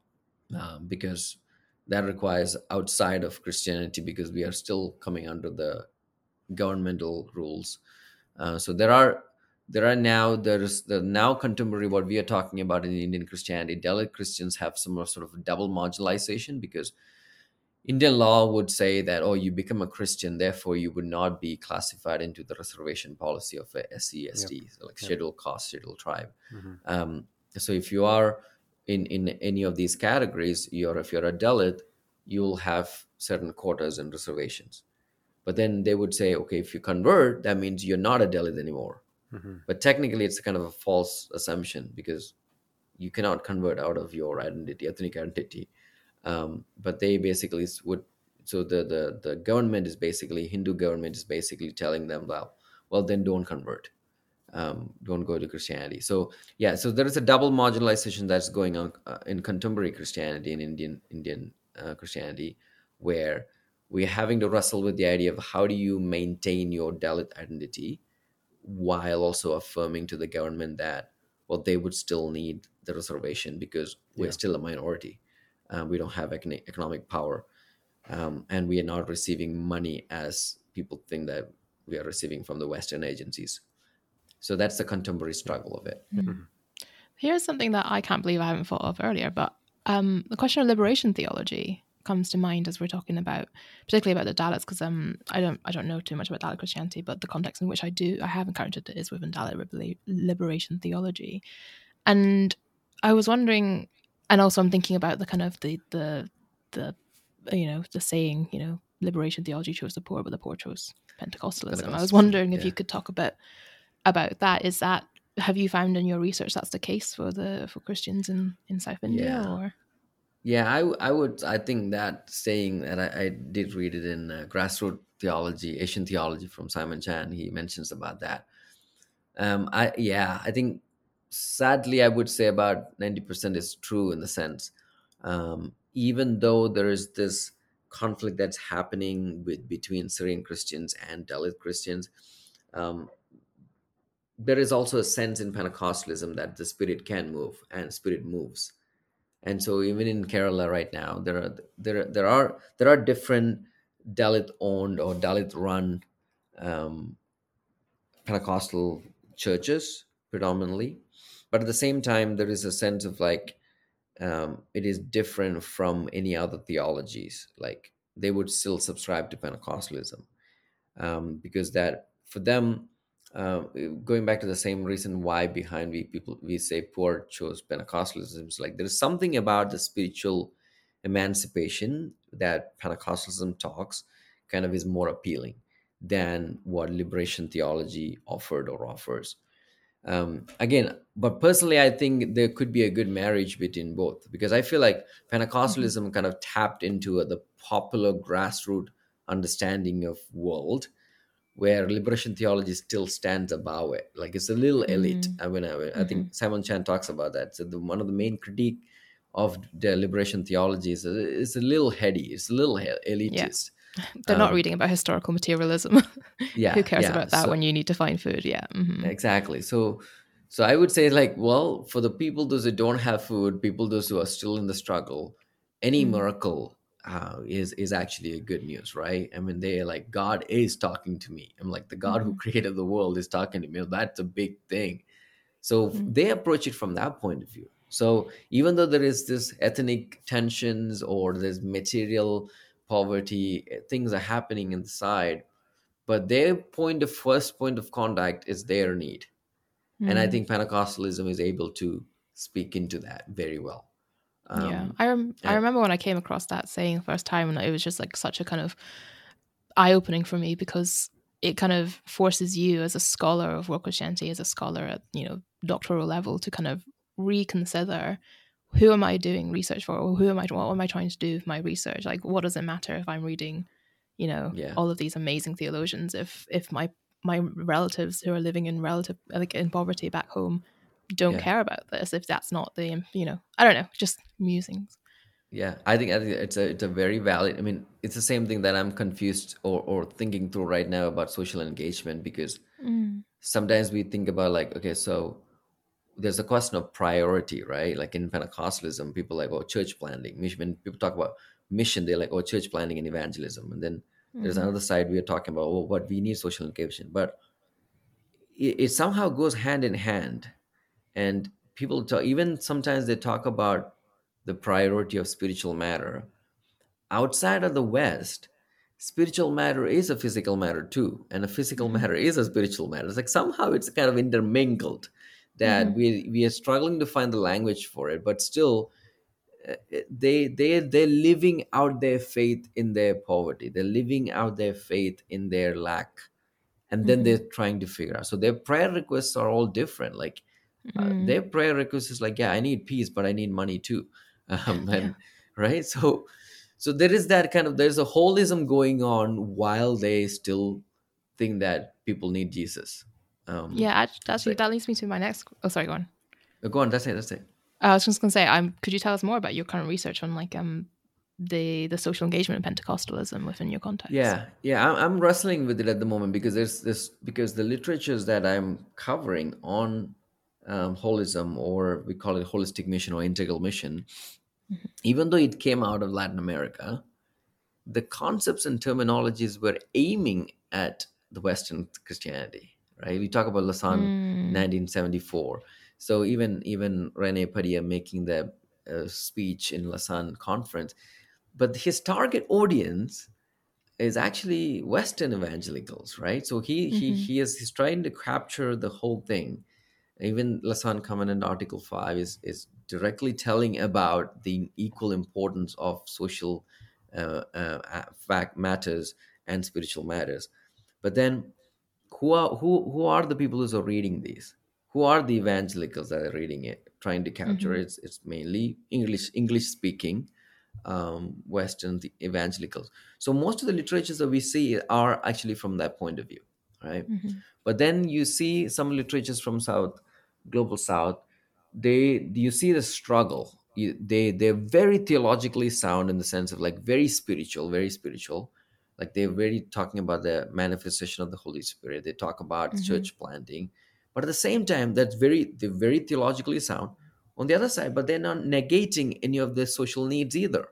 um, because that requires outside of Christianity, because we are still coming under the governmental rules. Uh, so there are there are now there's the now contemporary what we are talking about in Indian Christianity. Dalit Christians have some sort of double marginalization, because Indian law would say that, oh, you become a Christian, therefore you would not be classified into the reservation policy of a S C, Yep. S T, so like Yep. scheduled caste, scheduled tribe. Mhm. Um, so if you are in in any of these categories, you're if you're a Dalit, you'll have certain quotas and reservations. But then they would say, okay, if you convert, that means you're not a Dalit anymore. Mhm. But technically, it's a kind of a false assumption, because you cannot convert out of your identity, ethnic identity. Um, but they basically s- would. So the, the the government is basically Hindu government is basically telling them, well, well then don't convert, um, don't go to Christianity. So yeah, so there is a double marginalization that's going on uh, in contemporary Christianity and Indian Indian uh, Christianity, where we're having to wrestle with the idea of how do you maintain your Dalit identity while also affirming to the government that, well, they would still need the reservation because we're Yeah. still a minority. Uh, we don't have econ- economic power, um, and we are not receiving money as people think that we are receiving from the Western agencies. So that's the contemporary struggle of it. Mm. Mhm. Here's something that I can't believe I haven't thought of earlier, but Um, the question of liberation theology comes to mind as we're talking about, particularly about the Dalits, because um, I don't I don't know too much about Dalit Christianity, but the context in which I do I have encountered it is within Dalit liberation theology, and I was wondering, and also I'm thinking about the kind of the the the you know the saying, you know, liberation theology chose the poor, but the poor chose Pentecostalism. I was wondering if yeah. you could talk a bit about that. Is that, have you found in your research that's the case for the for Christians in, in South India? Yeah. Or Yeah, I, w- I would, I think that saying, and I, I did read it in uh, Grassroots Theology, Asian Theology from Simon Chan. He mentions about that. Um, I, yeah, I think sadly, I would say about ninety percent is true in the sense, um, even though there is this conflict that's happening with between Syrian Christians and Dalit Christians, um, there is also a sense in Pentecostalism that the spirit can move and spirit moves. And so even in Kerala right now, there are there there are there are different Dalit owned or Dalit run um, Pentecostal churches predominantly, but at the same time there is a sense of like um, it is different from any other theologies. Like they would still subscribe to Pentecostalism um, because that for them, uh, going back to the same reason why behind we people we say poor chose Pentecostalism is like there is something about the spiritual emancipation that Pentecostalism talks kind of is more appealing than what liberation theology offered or offers. Um, again, but personally, I think there could be a good marriage between both because I feel like mm-hmm. Pentecostalism kind of tapped into uh, the popular grassroots understanding of world where liberation theology still stands above it. Like it's a little elite. Mm. I mean, I, I Mm-hmm. think Simon Chan talks about that. So the, one of the main critique of the liberation theology is uh, it's a little heady. It's a little he- elitist. Yeah. They're Um, not reading about historical materialism. yeah, Who cares yeah. about that So when you need to find food? Yeah. Mm-hmm. exactly. So, so I would say like, well, for the people those who don't have food, people those who are still in the struggle, any Mm. miracle uh, is is actually a good news, right? I mean, they like God is talking to me. I'm like the God who Mm-hmm. created the world is talking to me. That's a big thing. So Mm. they approach it from that point of view. So even though there is this ethnic tensions or there's material poverty, eh, things are happening inside, but their point of first point of contact is their need. And I Mm. think Pentecostalism is able to speak into that very well. Yeah. Um, I rem- I and remember when I came across that saying the first time, and it was just like such a kind of eye-opening for me because it kind of forces you as a scholar of world Christianity, as a scholar at, you know, doctoral level, to kind of reconsider, who am I doing research for? Or who am I, what am I trying to do with my research? Like, what does it matter if I'm reading, you know, yeah, all of these amazing theologians if if my my relatives who are living in relative like in poverty back home don't yeah, care about this, if that's not the, you know, I don't know, just musings. yeah. I think I think it's a it's a very valid. I mean, it's the same thing that I'm confused or or thinking through right now about social engagement because Mm. sometimes we think about like, okay, so there's a question of priority, right? Like in Pentecostalism, people like, oh, church planting. Mission- When people talk about mission, they're like, oh, church planting and evangelism. And then there's Mm-hmm. another side we are talking about, oh, what we need social engagement. But it, it somehow goes hand in hand. And people talk, even sometimes they talk about the priority of spiritual matter. Outside of the West, spiritual matter is a physical matter too, and a physical Mm-hmm. matter is a spiritual matter. It's like somehow it's kind of intermingled that Mm-hmm. we we are struggling to find the language for it, but still uh, they they they're living out their faith in their poverty. They're living out their faith in their lack, and then Mm-hmm. they're trying to figure out. So their prayer requests are all different. Like uh, Mm. their prayer request is like, yeah, I need peace, but I need money too, um, Yeah. and right. So so there is that kind of there's a holism going on while they still think that people need Jesus. Um, Yeah, act- so actually, that leads me to my next. Oh, sorry, go on. go on. That's it. That's it. I was just going to say, um, could you tell us more about your current research on like um the the social engagement of Pentecostalism within your context? Yeah, yeah, I'm, I'm wrestling with it at the moment because there's this because the literatures that I'm covering on um, holism, or we call it holistic mission or integral mission, Mhm. even though it came out of Latin America, the concepts and terminologies were aiming at the Western Christianity. Right? We talk about Lausanne, Mm. nineteen seventy-four. So even even Rene Padilla making the uh, speech in Lausanne conference. But his target audience is actually Western evangelicals, right? So he he Mm-hmm. he is he's trying to capture the whole thing. Even Lausanne Covenant Article five is is directly telling about the equal importance of social uh, uh, fact matters and spiritual matters. But then, who are who who are the people who are reading these? Who are the evangelicals that are reading it, trying to capture Mm-hmm. it? It's, it's mainly English English speaking um, Western evangelicals. So most of the literatures that we see are actually from that point of view, right? Mm-hmm. But then you see some literatures from South, global South. They you see the struggle. You, they they're very theologically sound in the sense of like very spiritual, very spiritual. Like they're very talking about the manifestation of the Holy Spirit. They talk about Mm-hmm. church planting, but at the same time, that's very they're very theologically sound. On the other side, but they're not negating any of the social needs either.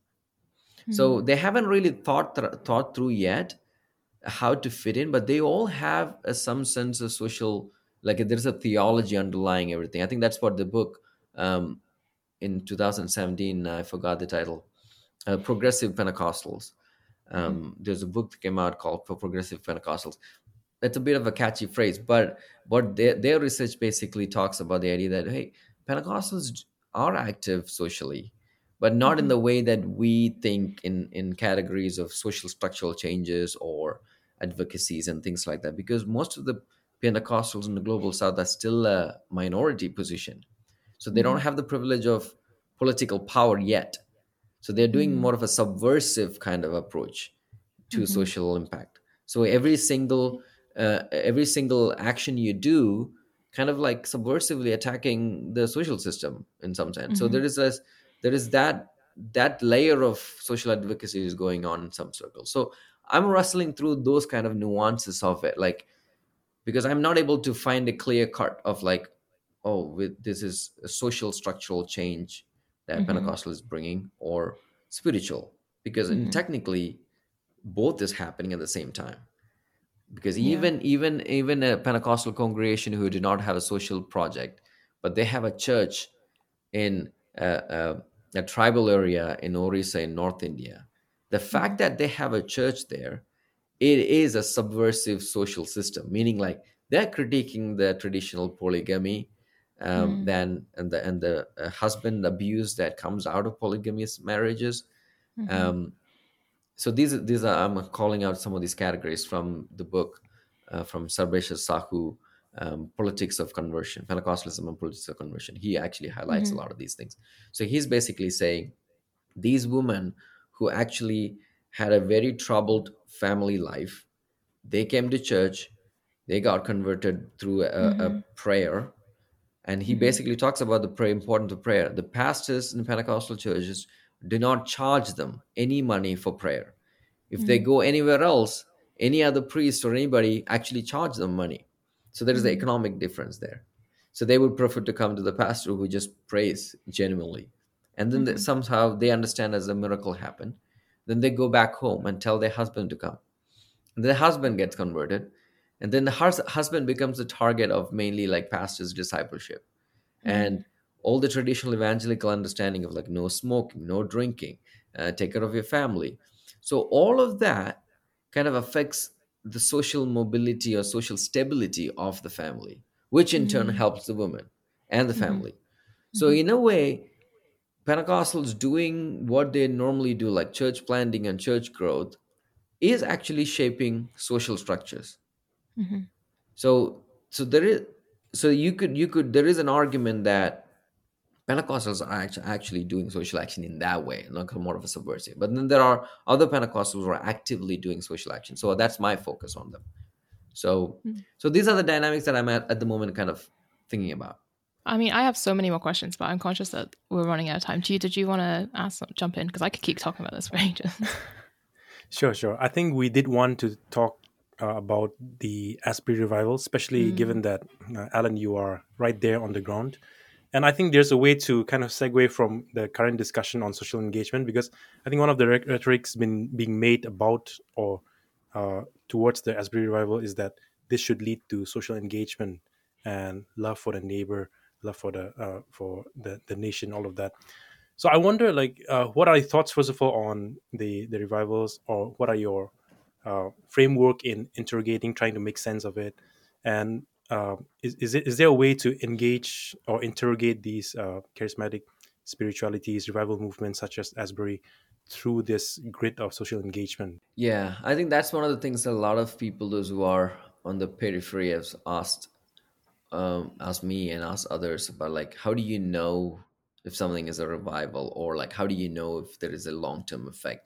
Mm-hmm. So they haven't really thought thr- thought through yet how to fit in, but they all have a, some sense of social, like there's a theology underlying everything. I think that's what the book um, in two thousand seventeen, I forgot the title, uh, Progressive Pentecostals. Mm-hmm. Um, there's a book that came out called For Progressive Pentecostals. That's a bit of a catchy phrase, but what their, their research basically talks about the idea that, hey, Pentecostals are active socially, but not in Mm-hmm. the way that we think in, in categories of social structural changes or advocacies and things like that, because most of the Pentecostals in the global south are still a minority position. So they don't Mm-hmm. have the privilege of political power yet. So they're doing more of a subversive kind of approach to Mm-hmm. social impact. So every single uh, every single action you do kind of like subversively attacking the social system in some sense. So Mm-hmm. there is a there is that that layer of social advocacy is going on in some circles. So I'm wrestling through those kind of nuances of it, like because I'm not able to find a clear cut of like, oh, with, this is a social structural change that Mm-hmm. Pentecostal is bringing or spiritual, because in Mm-hmm. technically both is happening at the same time. Because Yeah. even even even a Pentecostal congregation who do not have a social project, but they have a church in a, a, a tribal area in Orissa in North India, the Mm-hmm. fact that they have a church there, it is a subversive social system, meaning like they're critiquing the traditional polygamy, um, Mm-hmm. then and the and the uh, husband abuse that comes out of polygamous marriages. Mm-hmm. um, so these are- these are I'm calling out some of these categories from the book, uh, from Sarbesha Sahu, um, Politics of Conversion, Pentecostalism and Politics of Conversion. He actually highlights a Mm-hmm. lot of these things. So he's basically saying these women who actually had a very troubled family life, they came to church, they got converted through a, a Mm-hmm. prayer. And he Mm-hmm. basically talks about the prayer, importance of prayer. The pastors in Pentecostal churches do not charge them any money for prayer. If they Mm-hmm. go anywhere else, any other priest or anybody actually charge them money. So there is the Mm-hmm. economic difference there. So they would prefer to come to the pastor who just prays genuinely. And then they, Mm-hmm. somehow they understand as a miracle happened. Then they go back home and tell their husband to come. And the husband gets converted. And then the hus- husband becomes the target of mainly like pastor's discipleship. Mm-hmm. And all the traditional evangelical understanding of like no smoking, no drinking, uh, take care of your family. So all of that kind of affects the social mobility or social stability of the family, which in turn Mm-hmm. helps the woman and the Mm-hmm. family. So in a way, Pentecostals doing what they normally do, like church planting and church growth, is actually shaping social structures. Mm-hmm. So so there is so you could you could there is an argument that Pentecostals are act- actually doing social action in that way, not more of a subversive. But then there are other Pentecostals who are actively doing social action. So that's my focus on them. So, Mm. so these are the dynamics that I'm at at the moment, kind of thinking about. I mean, I have so many more questions, but I'm conscious that we're running out of time. Do you, did you want to ask, jump in? Because I could keep talking about this for ages. Sure, sure. I think we did want to talk uh, about the Asbury revival, especially Mm. given that, uh, Alan, you are right there on the ground. And I think there's a way to kind of segue from the current discussion on social engagement, because I think one of the rhet- rhetorics been being made about or uh, towards the Asbury revival is that this should lead to social engagement and love for the neighbor, love for the uh, for the the nation, all of that. So I wonder, like, uh, what are your thoughts, first of all, on the the revivals, or what are your uh, framework in interrogating, trying to make sense of it, and um, is is it is there a way to engage or interrogate these uh, charismatic spiritualities, revival movements such as Asbury, through this grid of social engagement? Yeah, I think that's one of the things that a lot of people, those who are on the periphery, have asked, um, asked me and asked others about, like, how do you know if something is a revival, or like how do you know if there is a long term effect?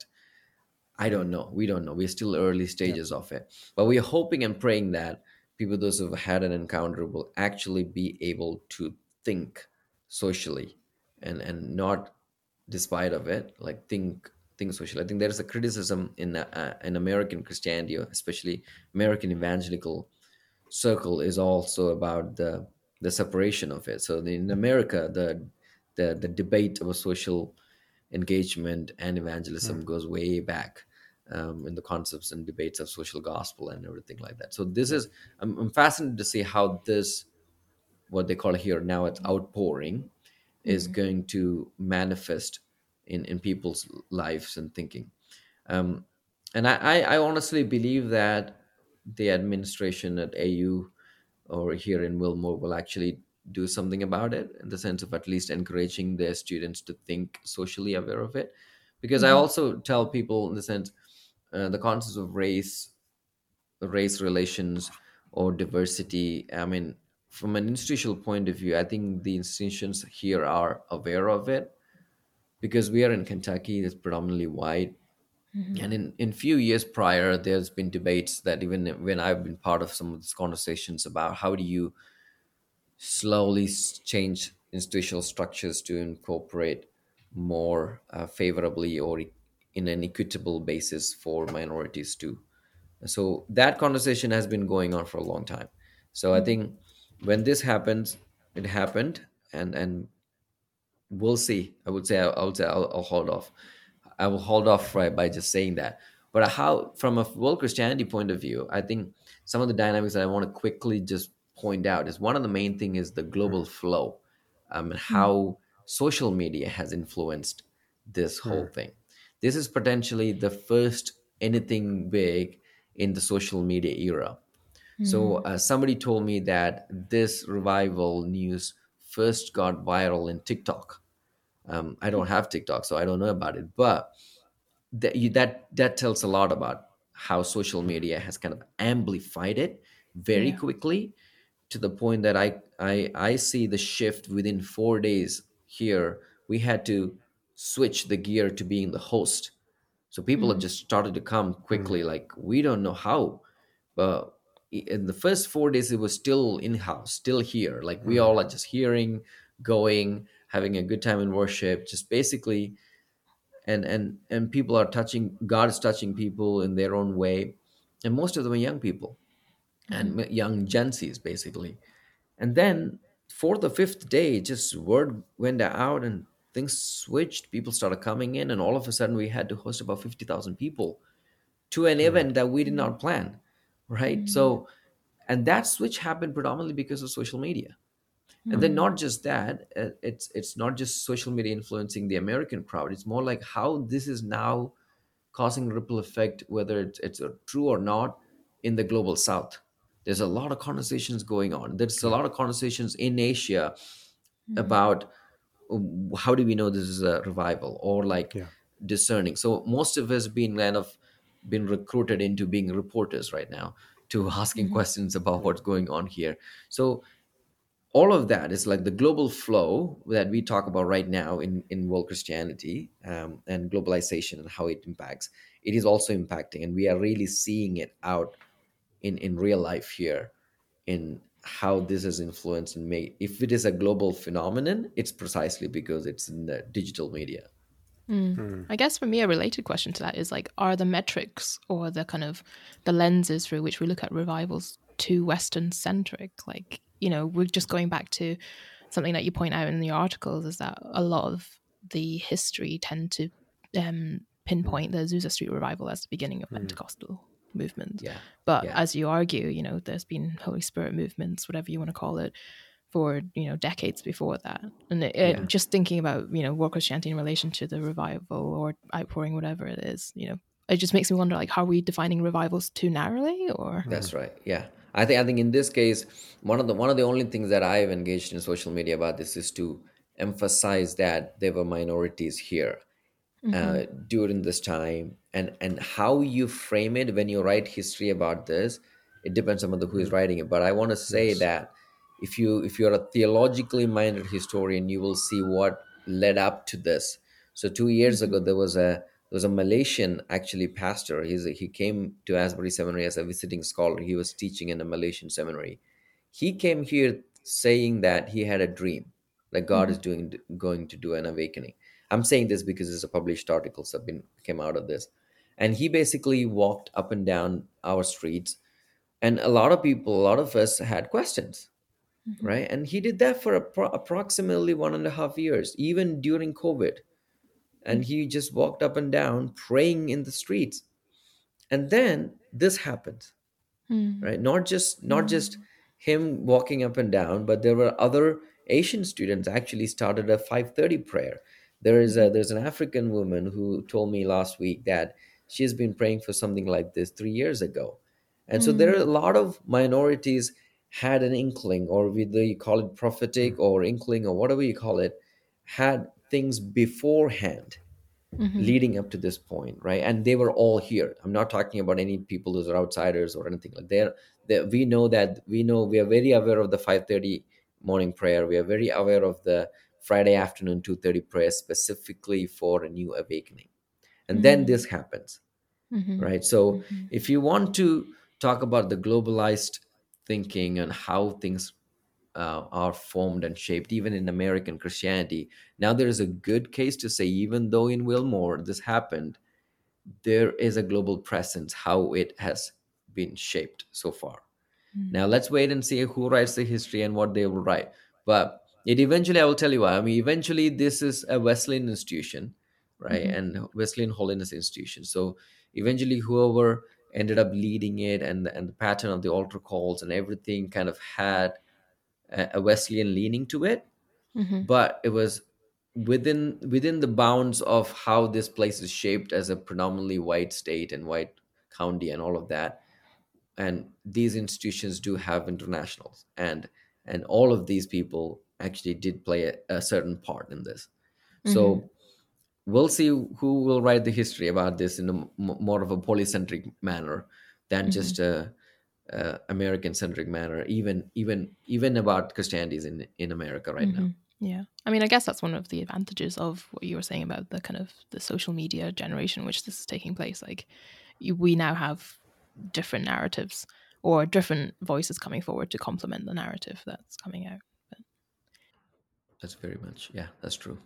I don't know. We don't know. We're still early Yeah. stages of it, but we are hoping and praying that people, those who've had an encounter, will actually be able to think socially, and and not despite of it, like think think socially. I think there is a criticism in uh, in American Christianity, especially American evangelical circle, is also about the the separation of it. So in America, the the the debate of social engagement and evangelism Mm, goes way back, um, in the concepts and debates of social gospel and everything like that. So this yeah. is, I'm, I'm fascinated to see how this, what they call here now, it's outpouring, is Mm. going to manifest in in people's lives and thinking. um, and I, I I honestly believe that the administration at A U or here in Wilmore will actually do something about it, in the sense of at least encouraging their students to think socially aware of it. Because I Mm-hmm. also tell people, in the sense, uh, the concepts of race, race relations, or diversity. I mean, from an institutional point of view, I think the institutions here are aware of it, because we are in Kentucky, it's predominantly white. Mm-hmm. And in in few years prior, there's been debates that, even when I've been part of some of these conversations about how do you slowly s- change institutional structures to incorporate more uh, favorably or e- in an equitable basis for minorities too. So that conversation has been going on for a long time. So I think when this happens, it happened, and and we'll see. I would say I, I would say I'll, I'll hold off. I will hold off, right, by just saying that. But how, from a world Christianity point of view, I think some of the dynamics that I want to quickly just point out is, one of the main thing is the global Mm, flow, um, and Mm. how social media has influenced this whole mm, thing. This is potentially the first anything big in the social media era. So Mm. uh, somebody told me that this revival news first got viral in TikTok. um, I don't have TikTok, so I don't know about it. But that you, that that tells a lot about how social mm, media has kind of amplified it very Yeah. quickly, to the point that I I I see the shift within four days here. We had to switch the gear to being the host. So people have Mm. just started to come mm, quickly. Like, we don't know how, but i- in the first four days, it was still in house, still here. Like, we mm, all are just hearing, going, having a good time in worship, just basically. And and and people are touching, God is touching people in their own way, and most of them are young people, Mm-hmm. and young Gen Zs basically. And then for the fifth day, just word went out and things switched. People started coming in, and all of a sudden, we had to host about fifty thousand people to an mm, event that we did not plan, right? Mm. So, and that switch happened predominantly because of social media. And then, Mm. not just that, uh, it's it's not just social media influencing the American crowd. It's more like how this is now causing ripple effect, whether it's, it's uh, true or not, in the global south. There's a lot of conversations going on. There's a yeah, lot of conversations in Asia Mm. about, um, how do we know this is a revival, or like yeah. discerning. So most of us been kind of been recruited into being reporters right now, to asking Mhm. questions about Mm, what's going on here. So all of that is like the global flow that we talk about right now in, in world Christianity, um, and globalization and how it impacts. It is also impacting, and we are really seeing it out in, in real life here, in how this has influenced and made. If it is a global phenomenon, it's precisely because it's in the digital media. Mm. mm, I guess for me, a related question to that is like, are the metrics or the kind of the lenses through which we look at revivals too Western centric? Like, you know, we're just going back to something that you point out in the articles, is that a lot of the history tend to um, mm, pinpoint the Azusa Street revival as the beginning of mm, Pentecostal movement. Yeah, But yeah, as you argue, you know, there's been Holy Spirit movements, whatever you want to call it, for, you know, decades before that. And it, Yeah. it, just thinking about, you know, world Christianity in relation to the revival or outpouring, whatever it is, you know, it just makes me wonder, like, how are we defining revivals too narrowly? Or That's right. Yeah. I think I think in this case, one of the one of the only things that I've engaged in social media about this is to emphasize that there were minorities here uh, during this time, and and how you frame it when you write history about this, it depends on the, who is writing it. But I want to say Yes. that if you if you're a theologically minded historian, you will see what led up to this. So two years ago, there was a there was a Malaysian actually pastor. He's a, he came to Asbury Seminary as a visiting scholar. He was teaching in a Malaysian seminary. He came here saying that he had a dream that God is doing going to do an awakening. I'm saying this because there's a published articles have been came out of this, and he basically walked up and down our streets, and a lot of people, a lot of us had questions, right? And he did that for appro- approximately one and a half years, even during COVID, and he just walked up and down praying in the streets, and then this happens, right? Not just not just him walking up and down, but there were other Asian students actually started a five thirty prayer. There is a there's an African woman who told me last week that she has been praying for something like this three years ago. And so there are a lot of minorities had an inkling, or whether you call it prophetic or inkling or whatever you call it, had things beforehand leading up to this point, right? And they were all here. I'm not talking about any people who are outsiders or anything like that. They, we know that we know we are very aware of the five thirty morning prayer. We are very aware of the Friday afternoon two thirty prayer specifically for a new awakening. And then this happens, right? So if you want to talk about the globalized thinking and how things uh, are formed and shaped, even in American Christianity. Now, there is a good case to say, even though in Wilmore this happened, there is a global presence, how it has been shaped so far. Now, let's wait and see who writes the history and what they will write. But it eventually, I will tell you why. I mean, eventually, this is a Wesleyan institution, right? And Wesleyan Holiness Institution. So eventually, whoever ended up leading it, and, and the pattern of the altar calls and everything kind of had a Wesleyan leaning to it, but it was within within the bounds of how this place is shaped as a predominantly white state and white county and all of that. And these institutions do have internationals, and and all of these people actually did play a, a certain part in this. So we'll see who will write the history about this in a m- more of a polycentric manner than just a uh, American-centric manner, even even even about Christianities in in America right now. Yeah. I mean, I guess that's one of the advantages of what you were saying about the kind of the social media generation, which this is taking place. Like, you, we now have different narratives or different voices coming forward to complement the narrative that's coming out. But That's very much, yeah, that's true.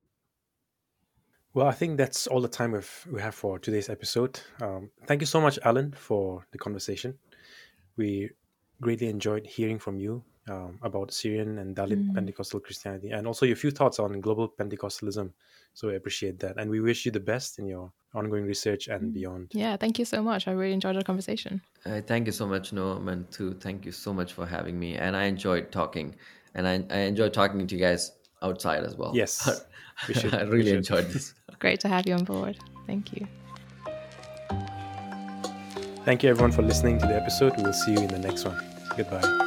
Well, I think that's all the time we've, we have for today's episode. Um, thank you so much, Alan, for the conversation. We greatly enjoyed hearing from you um, about Syrian and Dalit Pentecostal Christianity, and also your few thoughts on global Pentecostalism. So we appreciate that. And we wish you the best in your ongoing research and beyond. yeah, thank you so much. I really enjoyed our conversation. Uh, thank you so much, Noam, and too, thank you so much for having me. And I enjoyed talking, and I, I enjoyed talking to you guys outside as well. Yes, we should. I we really should. enjoyed this. Great to have you on board. Thank you. Thank you, everyone, for listening to the episode. We will see you in the next one. Goodbye.